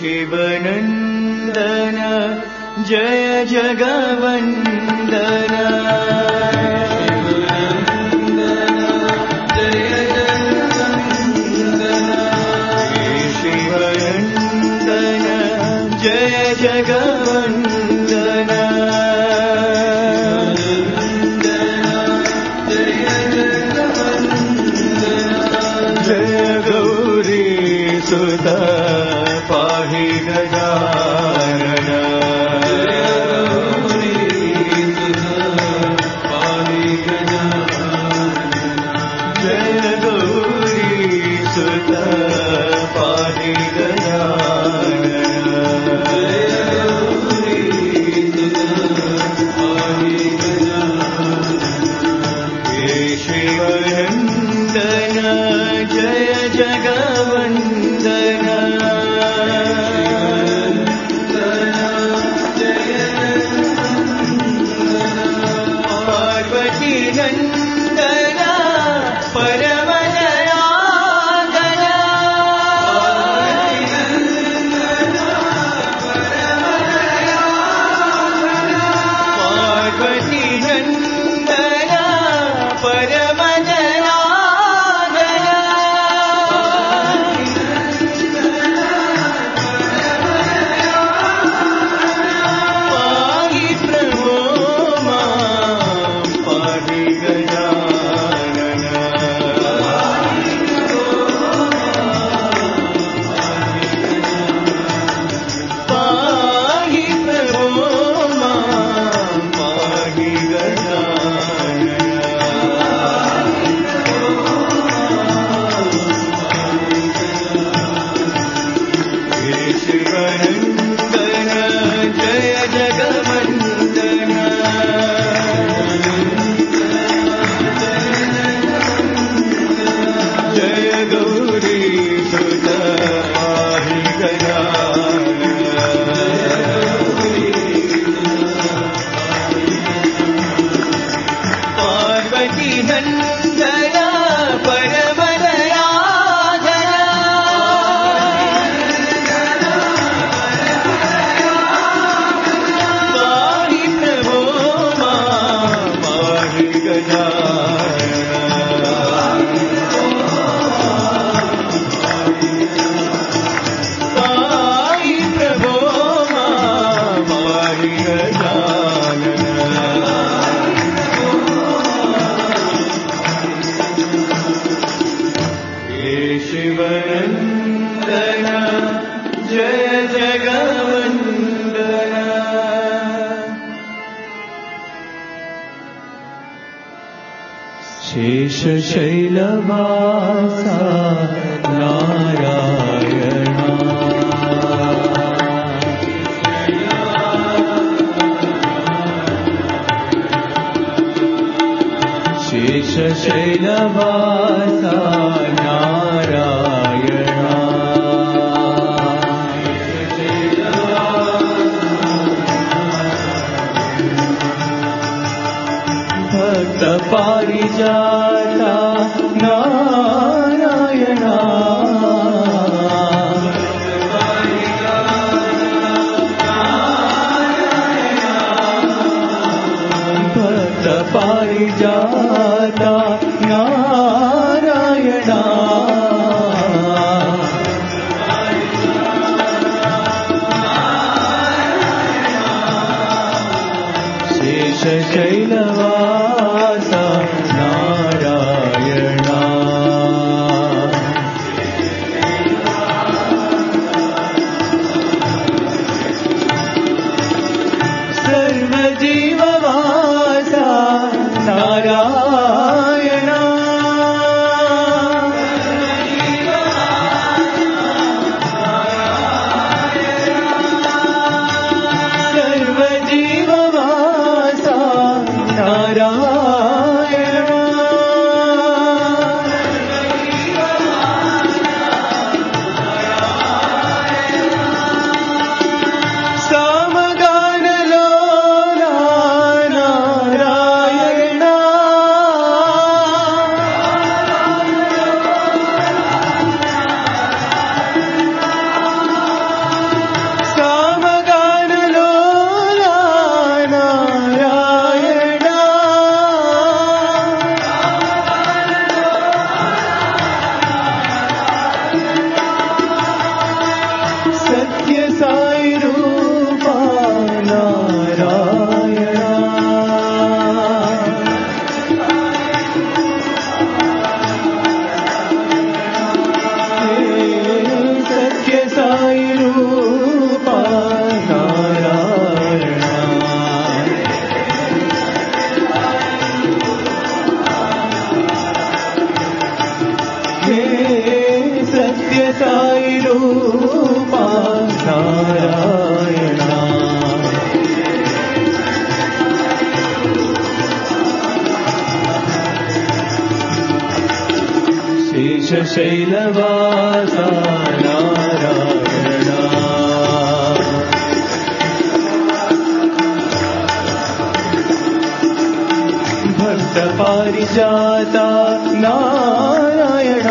शिवनन्दन जय जगवन्दन शिवनन्दन जय जगवन्दन जय गौरी सुत पाहि गजानन जय गौरी सुत पाहि गजानन हे शिवनन्दन जय जगवन्दन पार्वती नन्दन परमदयादन पार्वती नन्दन शिवनन्दन जय जगवन्दन शेषशैलवासा नारायणा शेषशैलवासा नारायणा भक्तपारिजाता नारायणा भक्तपारिजाता नारायणा सत्य साई रूपा नारायण शेषशैलवासा नारायण भक्त पारिजाता नारायण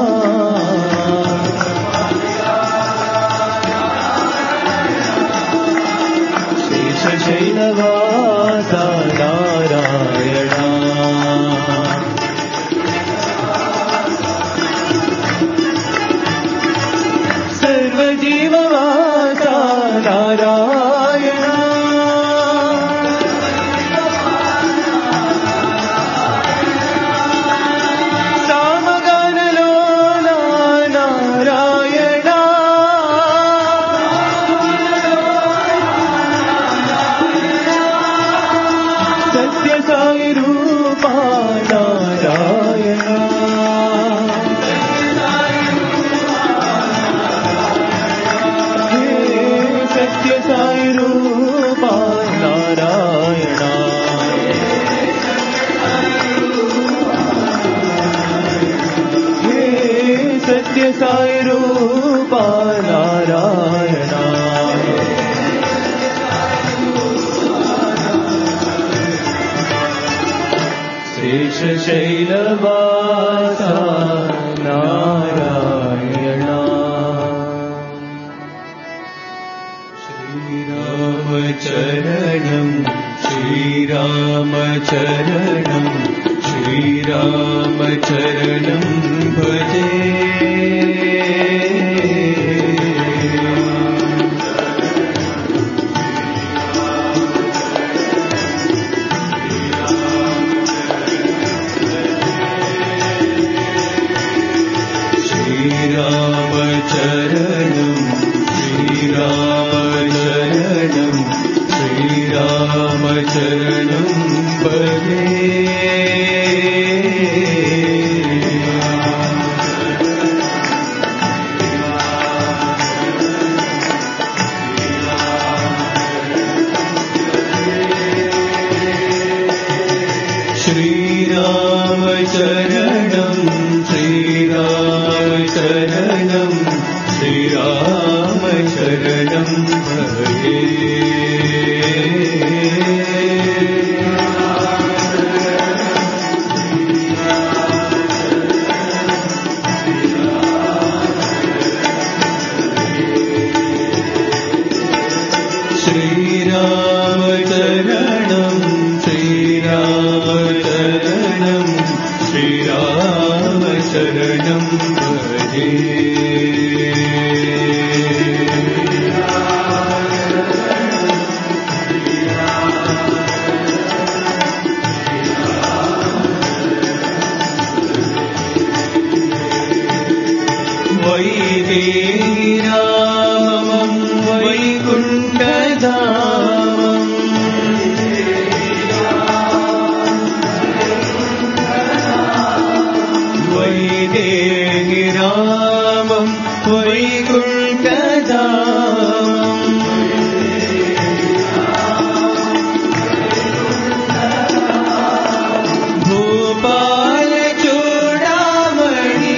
शेषशैलवासा नारायण सर्वजीववासा नारायण सामगानलोला नारायण सत्य साई रूपा नारायण सत्य साई रूपा नारायण हे सत्य साई रूपा नारायण शेषशैलवासा नारायण श्रीरामचरणं श्रीरामचरणं श्रीरामचरणं भजे श्रीरामचरणं श्रीरामचरणं श्रीरामचरणं भजे श्रीरामचरणं श्रीरामचरणं श्रीरामचरणं भजे श्रीरामचरणं श्रीरामचरणं श्रीरामचरणं भजे वैदेहीरामं वैकुण्ठधामम् वैदेहीरामं वैकुण्ठधामम् भूपालचूडामणि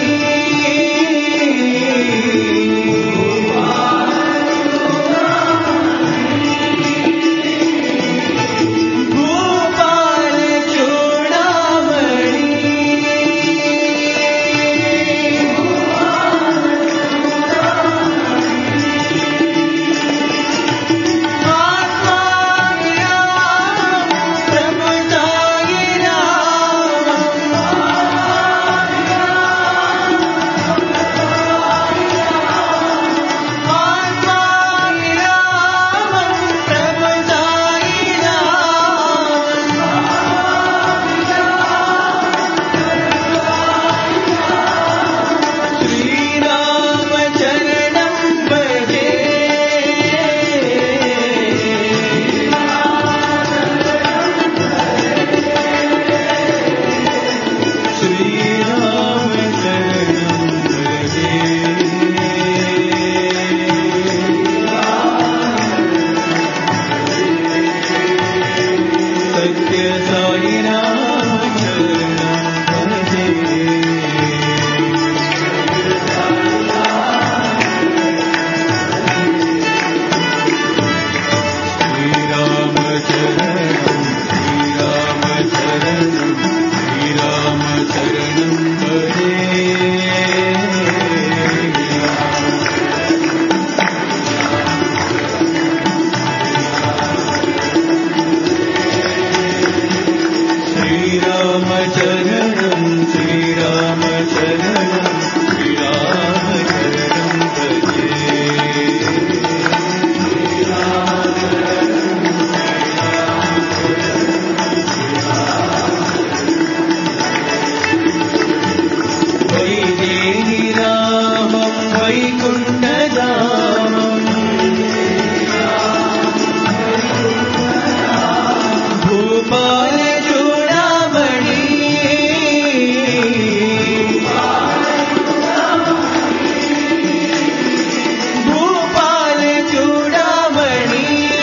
भूपालचूडामणि వైకుంఠధామం భూపాల చూడమణి భూపాల చూడమణి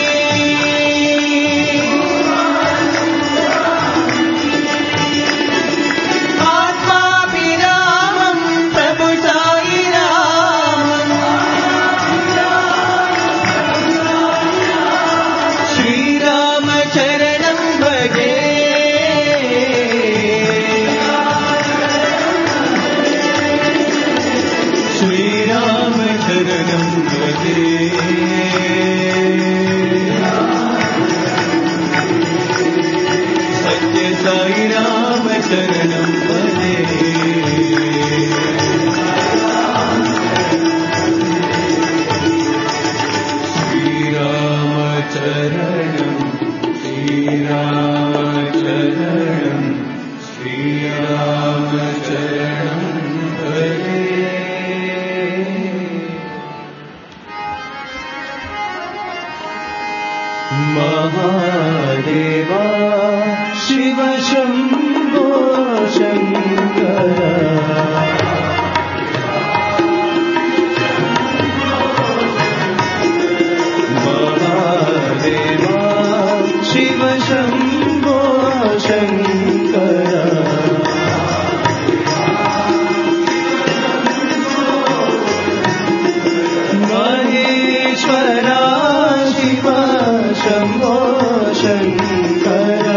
ఆత్మాభిరామం ప్రభు సాయి రామం శ్రీరామ చరణం భజే శ్రీరామ చరణం భజే సత్య సాయి రామ చరణం భజే శ్రీరామ చరణం శ్రీరామ చరణం శ్రీరామ చరణం భజే మహాదేవా శివ శంభో శంకర మహాదేవా శివ శంభో శంకర మహేశ్వరా శివ శంభో శంకర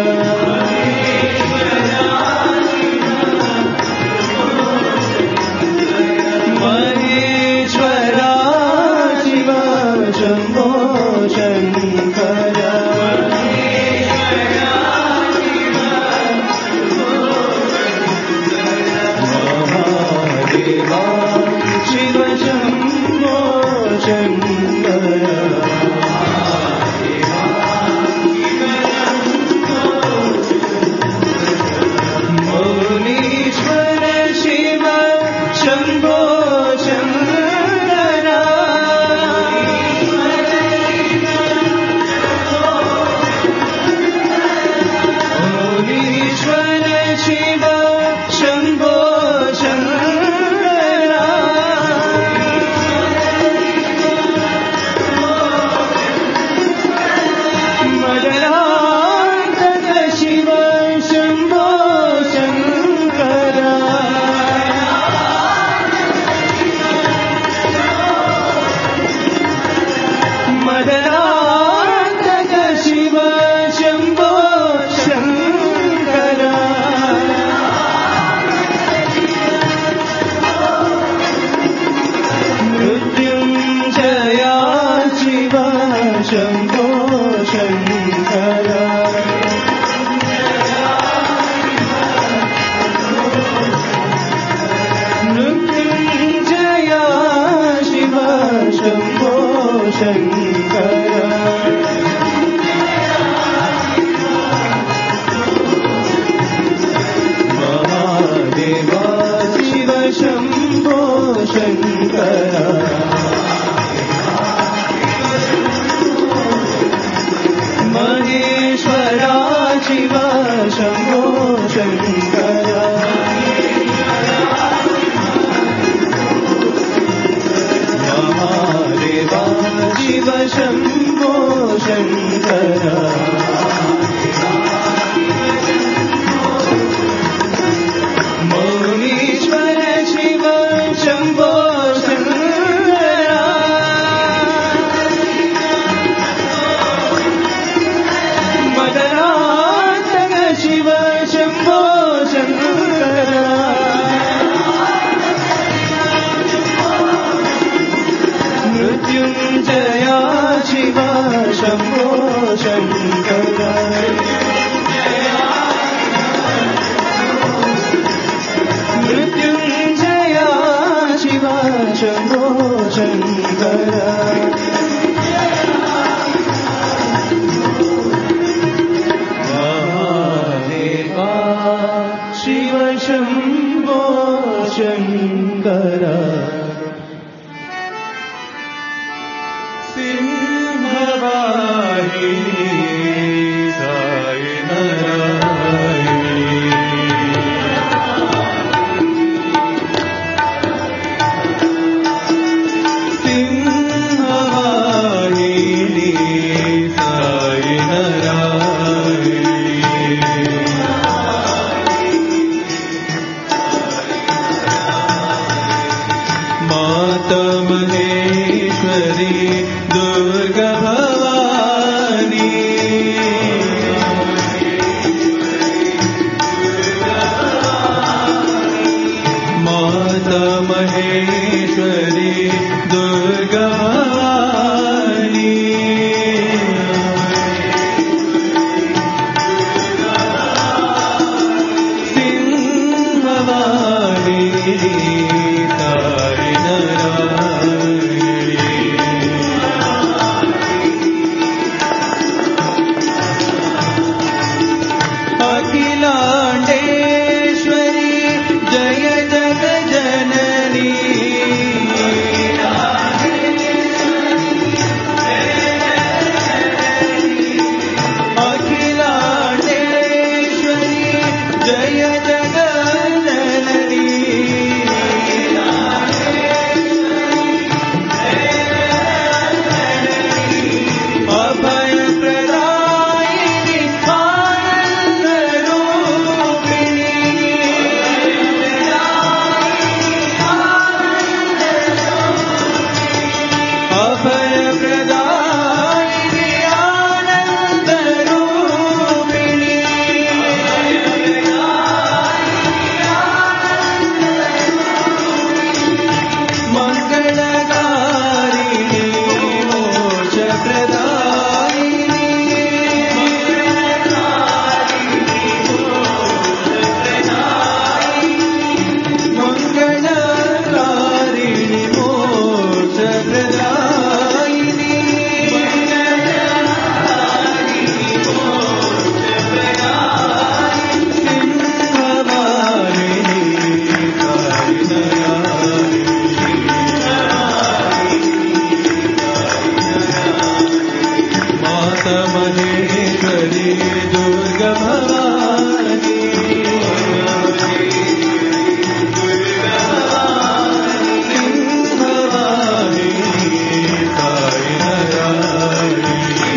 మహేశ్వరా శివ శంభో శంకర మహాదేవా శివ శంభో శంకర మౌనీశ్వర శివ శంభో శంకర మౌనీశ్వర శివ శంభో శంకర మదనాంతక శివ శంభో శంకర మదనాంతక శివ శంభో శంకర మృత్యుంజయా శివ శంభో శంకర మృత్యుంజయా శివ శంభో శంకర మహాదేవా శివ శంభో శంకర మహేశ్వరా శివ శంభో శంకర మహాదేవా శివ శంభో శంకర మౌనీశ్వర శివ శంభో శంకర మదనాంతక శివ శంభో శంకర మృత్యుంజయా శివ శంభో శంకర మృత్యుంజయా శివ శంభో శంకర మహాదేవా శివ శంభో శంకర मातमहेश्वरी दुर्गा भवानी सिंहवाणी तारी नारायणी अखिलांडेश्वरी जय जग जननी अखिलांडेश्वरी जय जग जननी अभय प्रदायिनी आनंद रूपिणी अभय प्रदायिनी आनंद रूपिणी मंगलकारिणी मोक्ष प्रदायिनी मंगलकारिणी मोक्ष प्रदायिनी सिंहवाहिनी तारी नारायणी मातमहेश्वरी दुर्गा भवानी सिंहवाहिनी तारी नारायणी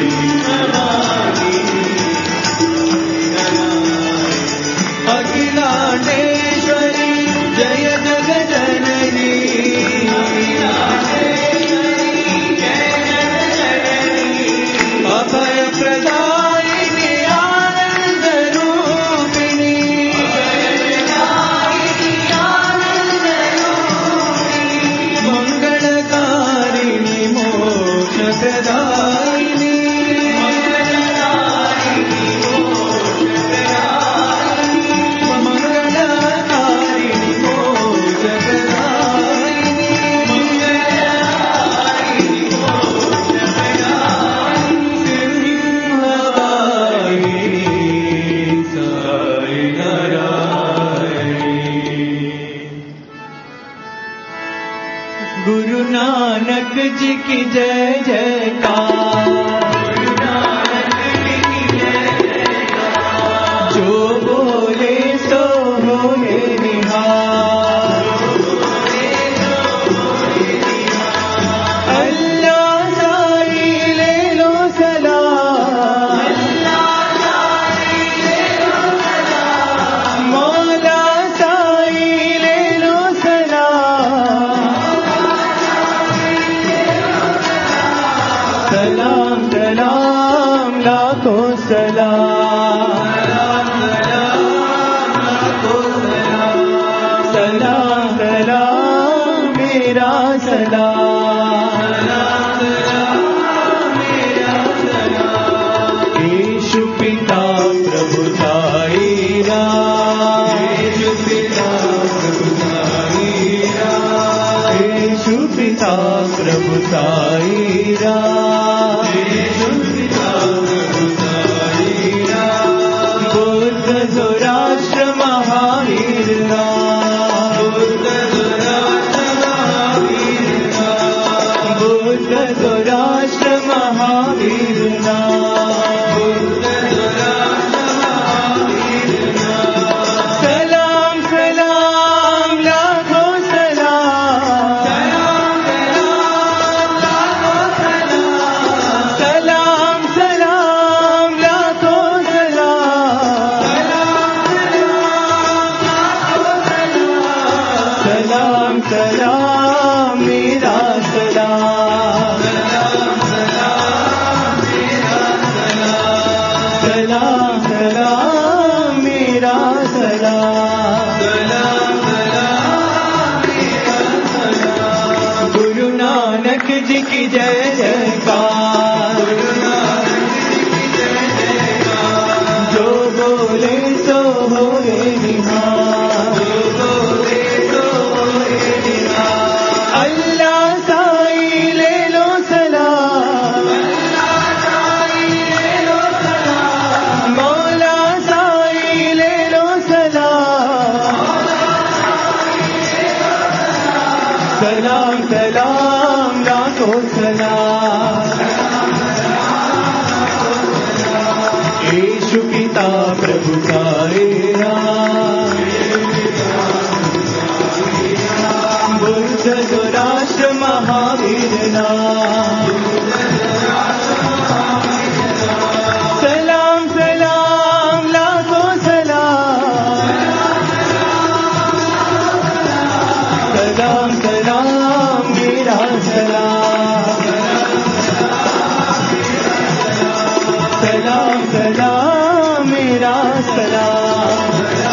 अखिलांडेश्वरी जय जग जननी अभय प्रदायिनी आनंद रूपिणी मंगलकारिणी मोक्ष प्रदायिनी मंगलकारिणी मोक्ष प्रदायिनी सिंहवाहिनी तारी नारायणी गुरु नानक जी की जय जयकार जो बोले सो होए निहार अल्लाह साई ले लो सलाम मौला साई ले लो सलाम सलाम सलाम लाखों सलाम सलाम सलाम मेरा सलाम यीशु पिता प्रभु साई राम यीशु पिता प्रभु साई राम यीशु पिता प्रभु साई राम यीशु पिता प्रभु साई राम बुद्ध ज़ोराष्ट्र महावीर राम बुद्ध ज़ोराष्ट्र महावीर राम बुद्ध ज़ोराष्ट्र महावीर राम बुद्ध ज़ोराष्ट्र महावीर राम सलाम सलाम लाखों सलाम सलाम सलाम लाखों सलाम सलाम मेरा सलाम सलाम सलाम मेरा सलाम नानक जी की जय जयकार, जो बोले सो होए निहार, अल्लाह साई ले लो सलाम, मौला साई ले लो सलाम, सलाम सलाम लाखों सलाम, यीशु पिता प्रभु सारेरा, बुद्ध जो राष्ट्र महावीर नाम, सलाम सलाम लाखों सलाम, सलाम सलाम मेरा सलाम, सलाम सलाम मेरा सलाम,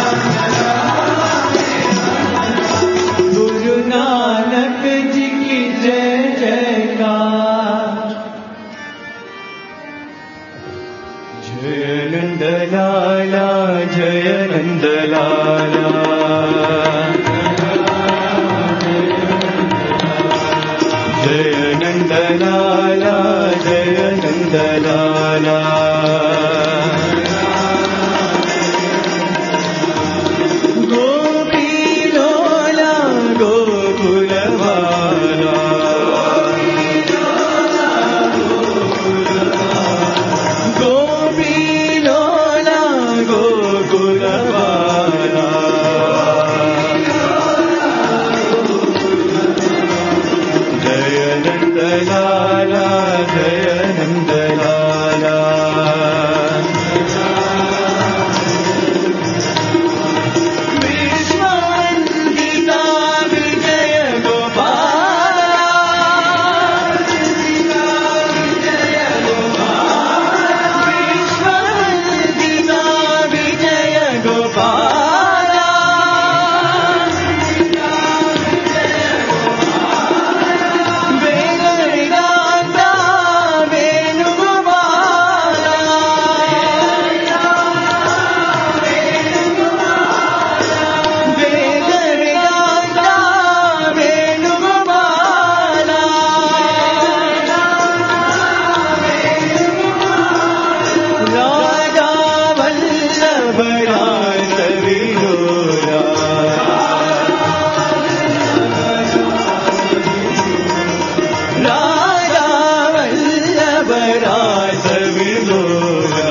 गुरु नानक जी की जय जयकार, जय नंद लाला जय नंद लाला, जय नंद लाला जय नंद लाला, गोपी लोला गोकुलवाला, गोपी लोला गोकुलवाला, जय नंद लाला जय नंद लाला, विश्ववंदिता विजय गोपाल, विश्ववंदिता विजय गोपाल, वेगवेदांता वेणुगोपाल, वेगवेदांता वेणुगोपाल, राजा वल्लभ राय सविरोरा, राजा वल्लभ राय सविरोरा,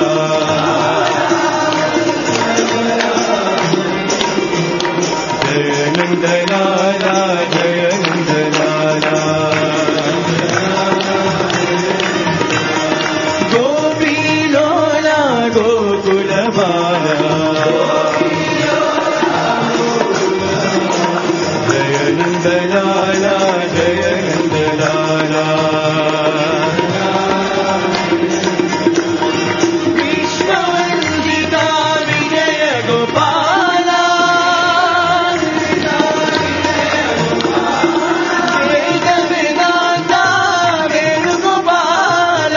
जय नंद लाला जय नंद लाला, गोपी लोला गोकुलवाला, जय नंद लाला जय नंद लाला, विश्ववंदिता विजय गोपाल, वेदवेदांता वेणुगोपाल,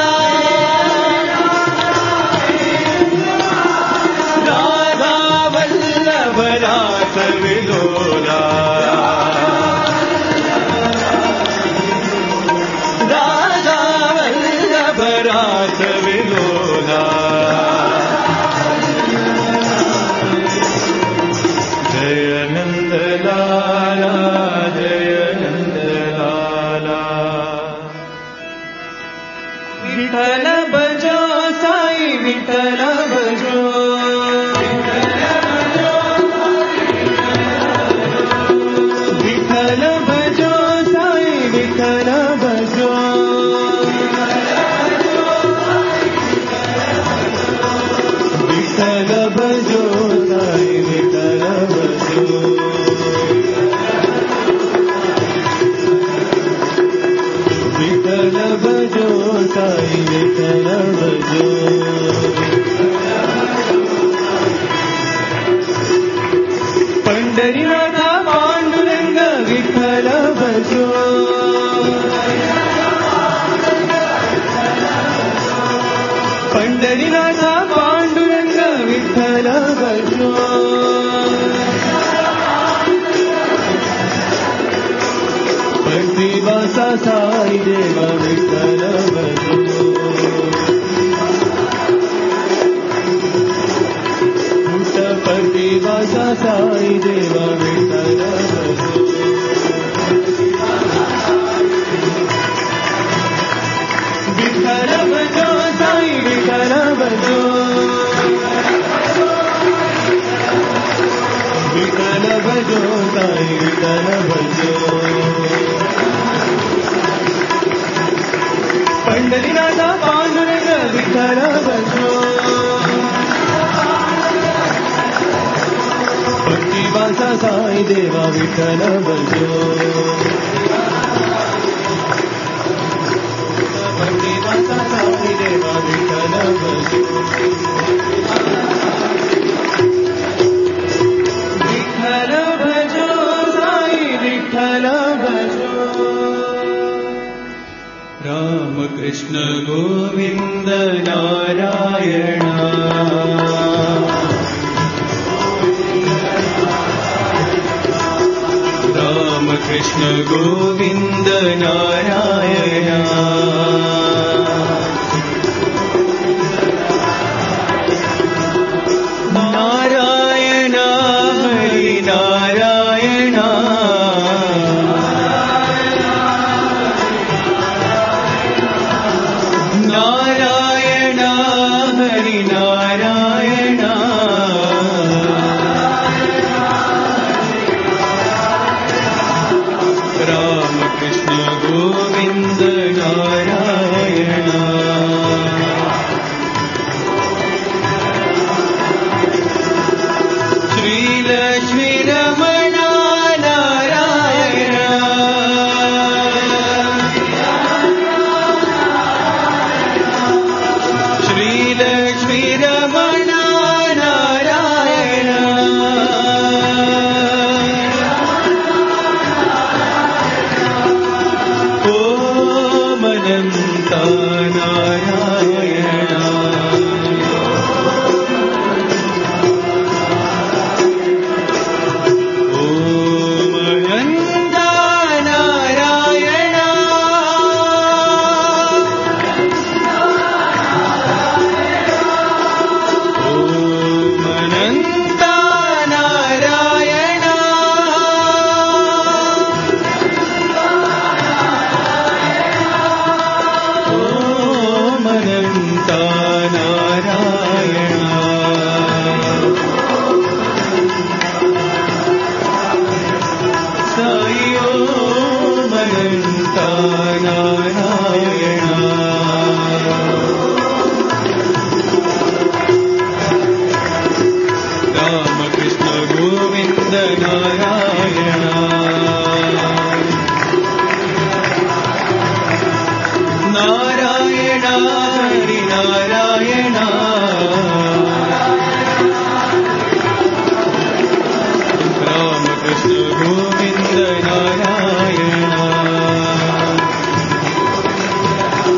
राधा वल्लभ रास विलोला, राधा वल्लभ रास विलोला, जय नंद लाला जय नंद लाला, विठ्ठल भजो साई विठ्ठल भजो, विठ्ठल भजो साई विठ्ठल भजो, विठ्ठल भजो साई विठ्ठल भजो, विठ्ठल भजो साई विठ्ठल भजो, पंढरीनाथ पांडुरंग विठ्ठल भजो, पंढरीनाथ पांडुरंग विठ्ठल भजो प्रतिवासा साई देवा विठ्ठल भजो प्रतिवासा साई देवा विठ्ठल भजो विठ्ठल भजो साई विठ्ठल भजो विठ्ठल भजो साई विठ्ठल भजो पंढरीनाथ पांडुरंग विठ्ठल भजो प्रतिवासा साई देवा विठ्ठल भजो प्रतिवासा साई देवा विठ्ठल भजो विठ्ठल भजो साई विठ्ठल भजो राम कृष्ण गोविंद नारायण राम कृष्ण गोविंद नारायण नारायण हरि नारायण नारायण हरि नारायण राम कृष्ण गोविंद नारायण श्री लक्ष्मी रमण नारायण श्री लक्ष्मी रमण नारायण ओम अनंत नारायण ओम अनंत नारायण ओम अनंत नारायण ओम अनंत नारायण साई ओम अनंत नारायण राम कृष्ण गोविंद नारायण नारायण हरि नारायण राम कृष्ण गोविंद नारायण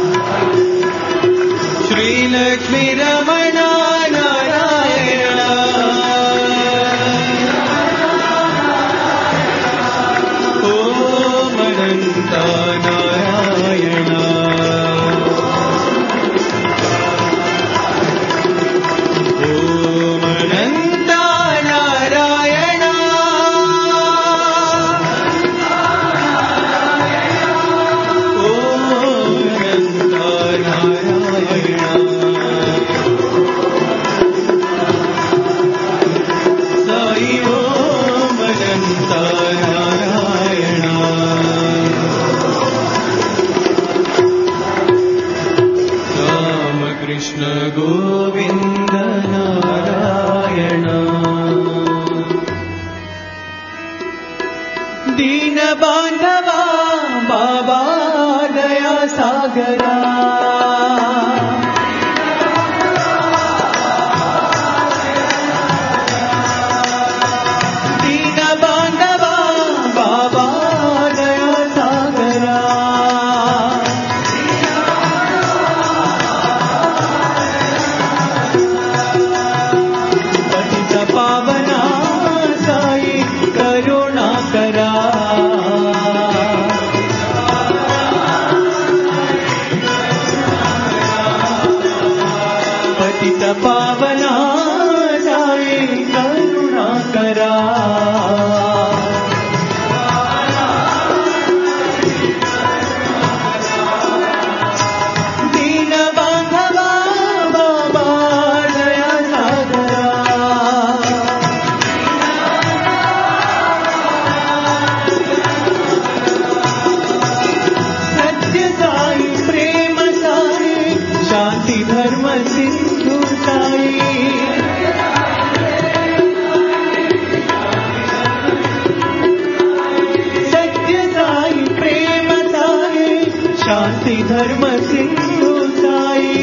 శాంతి ధర్మ సింధు సాయి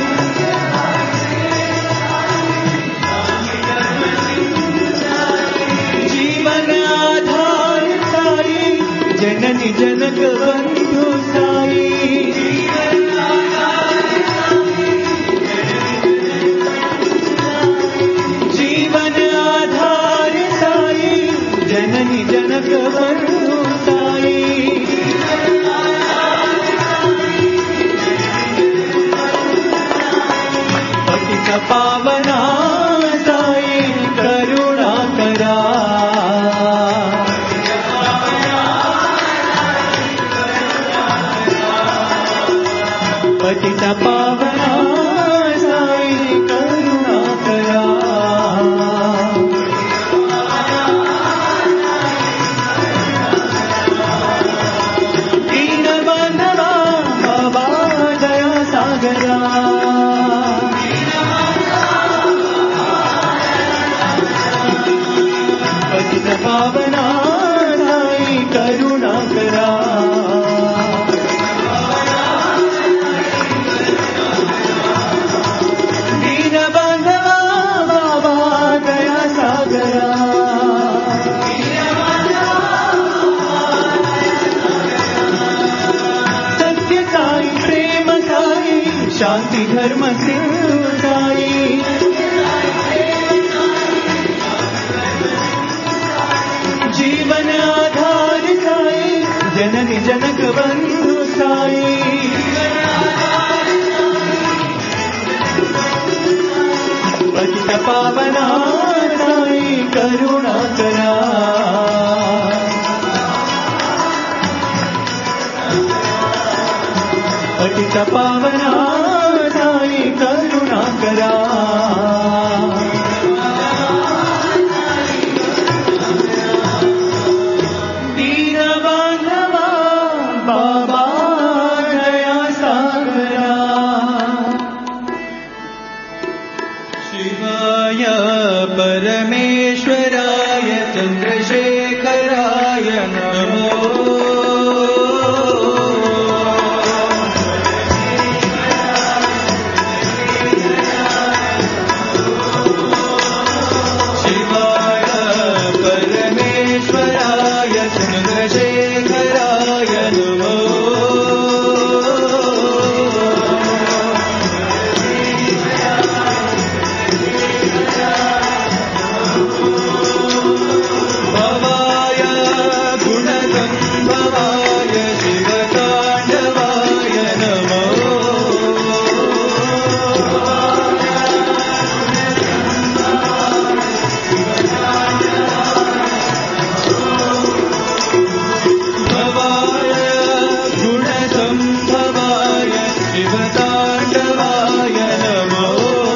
జీవన ఆధార సాయి జనని జనక బంధు సాయి జీవన ఆధార సాయి జనని జనక బంధు సాయి పతిత పావనా సాయి కరుణాకరా పతిత పావనా సాయి కరుణాకరా దీన బంధవా బాబా దయా సాగరా పతిత పావనా సాయి కరుణాకరా దీన బంధవా బాబా దయా సాగరా సత్య సాయి ప్రేమ సాయి శాంతి ధర్మ సింధు సాయి జీవన ఆధార సాయి జనని జనక బంధు సాయి పతిత పావనా సాయి కరుణాకరా పతిత పావనా సాయి కరుణాకరా దీన బాంధవా బాబా దయా సాగరా శివాయ పరమేశ్వరాయ చంద్రశేఖరాయ నమో శివాయ పరమేశ్వరాయ చంద్రశేఖరాయ నమో భవాయ గుణసంభవాయ శివతాండవాయ నమో భవాయ గుణసంభవాయ శివతాండవాయ నమో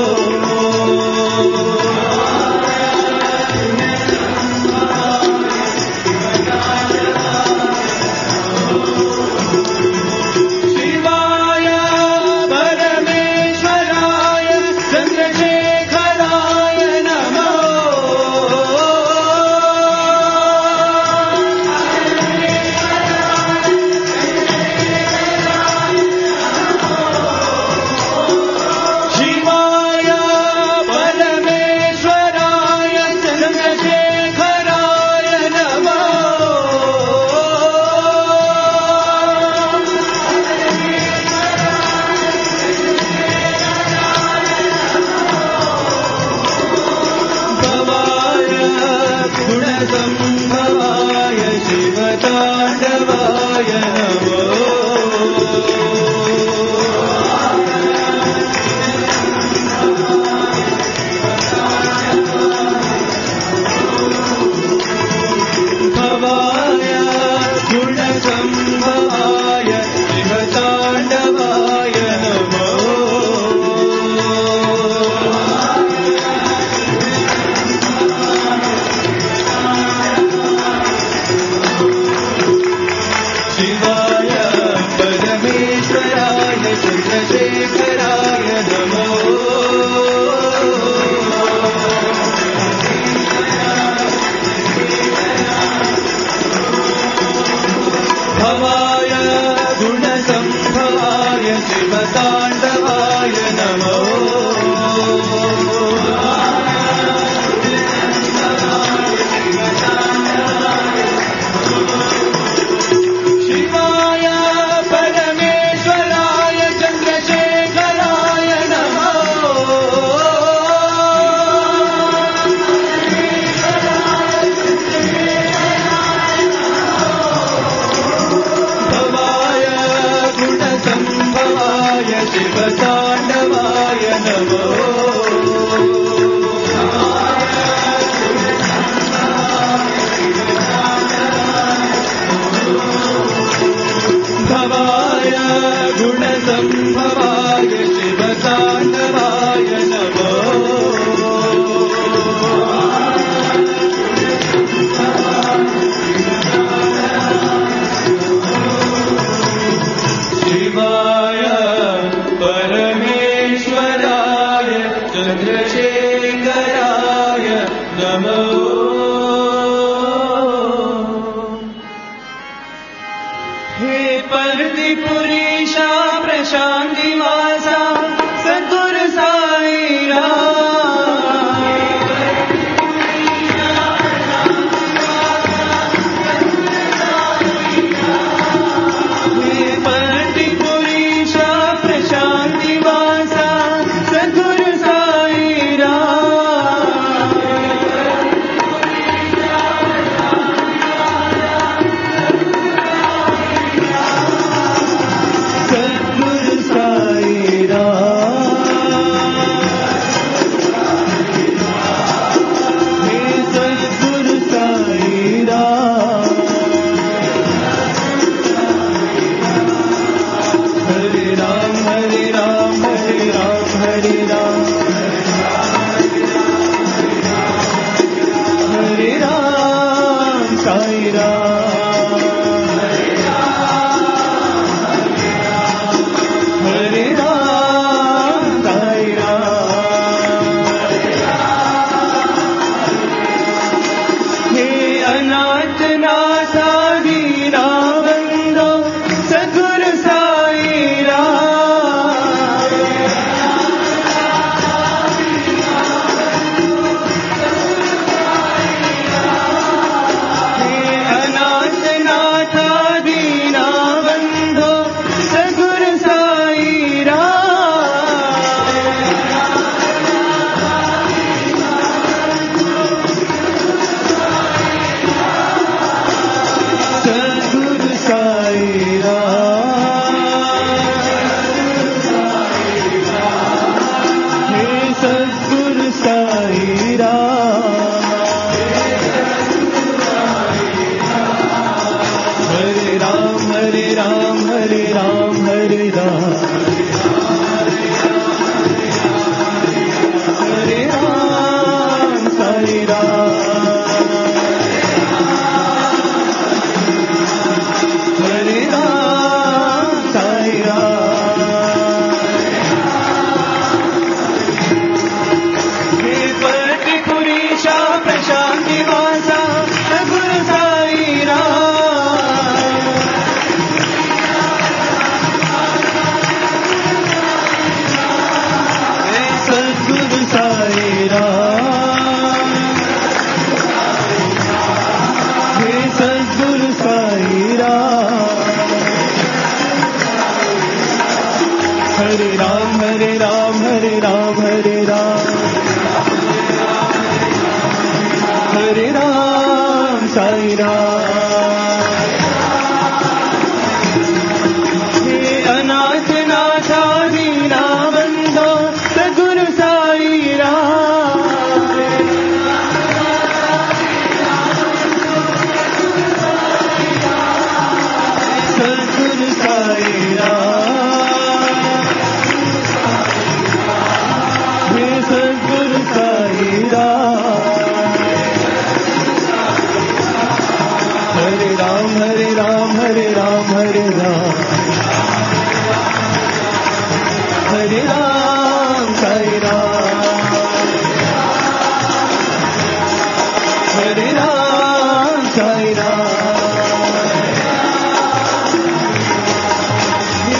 శివాయ పరమేశ్వరాయ చంద్రశేఖరాయ నమో శివాయ పరమేశ్వరాయ చంద్రశేఖరాయ నమో భవాయ గుణసంభవాయ శివతాండవాయ నమో భవాయ గుణసంభవాయ శివతాండవాయ నమో శివాయ పరమేశ్వరాయ చంద్రశేఖరాయ నమో భవాయ గుణసంభవాయ शिवताण्डवाय नमो शिवाय परमेश्वराय चन्द्रशेखराय नमो भवाय गुणसम्भवाय शिवताण्डवाय नमो भवाय गुणसम्भवाय शिवताण्डवाय नमो शिवाय परमेश्वराय चन्द्रशेखराय नमो हे परदिपुरीशा प्रशान्तिवासा सद्गुरु साईराम हे परदिपुरीशा प्रशान्तिवासा सद्गुरु साईराम सद्गुरु साईराम हे सद्गुरु साईराम हरे राम हरे राम हरे राम हरे राम हरे राम साईराम हरे राम साईराम हे अनाथ नाथा दीनाबंधो सद्गुरु साईराम हे अनाथ नाथा दीनाबंधो सद्गुरु सद्गुरु साईराम हे सद्गुरु साईराम हरे राम हरे राम हरे राम हरे राम हरे राम साईराम हरे राम साईराम हे परदिपुरीशा प्रशान्तिवासा सद्गुरु साईराम हे सद्गुरु साईराम हे सद्गुरु साईराम हरे राम हरे राम हरे राम हरे राम हरे राम साईराम हे अनाथ नाथा दीनाबंधो सद्गुरु साईराम सद्गुरु साईराम हे सद्गुरु साईराम हरे राम हरे राम हरे राम हरे राम हरे राम साईराम हरे राम साईराम हे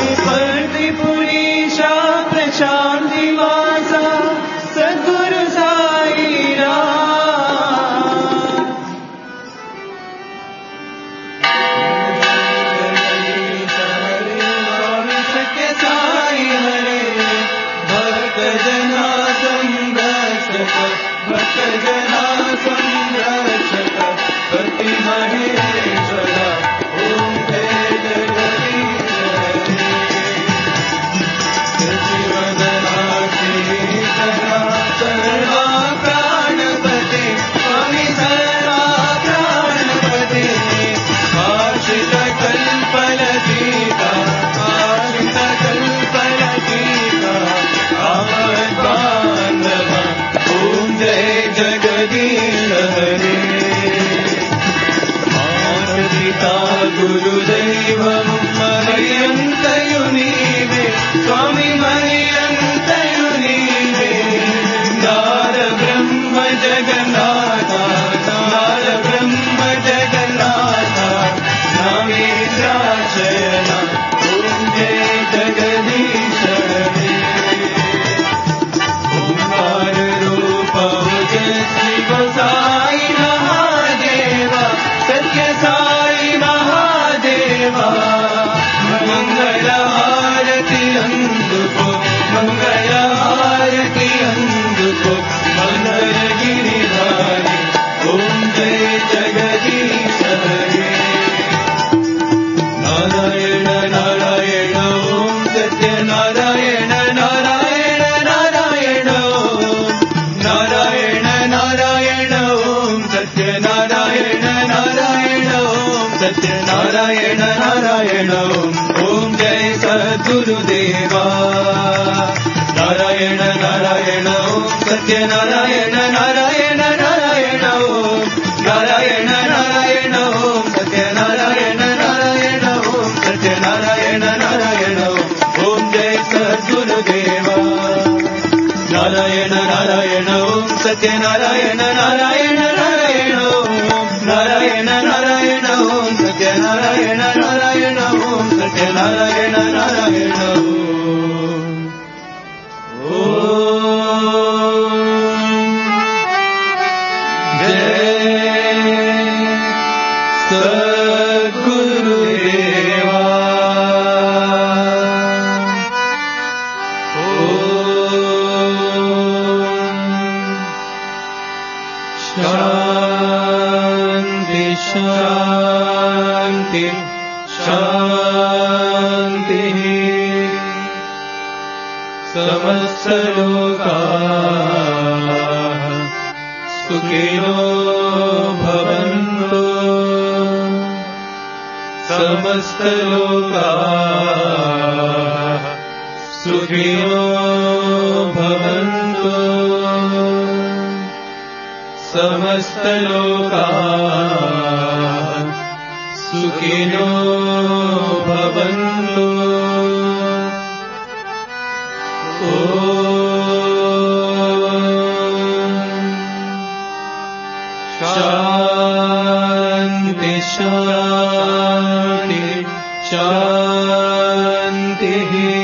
ఓం జయ సద్గురుదేవా నారాయణ నారాయణ ఓం సత్యనారాయణ నారాయణ నారాయణ ఓం నారాయణ నారాయణ ఓం సత్యనారాయణ నారాయణ ఓం సత్యనారాయణ నారాయణ ఓం జయ సద్గురుదేవా నారాయణ నారాయణ ఓం సత్యనారాయణ నారాయణ నారాయణ ఓం నారాయణ నారాయణ ఓం సత్యనారాయణ నారాయణ ఓం సత్యనారాయణ నారాయణ शांति शांति समस्त लोकाः सुखिनो भवन्तु समस्त लोकाः सुखिनो भवन्तु समस्त लोकाः सुखिनो भवन्तु शांति शांति शांति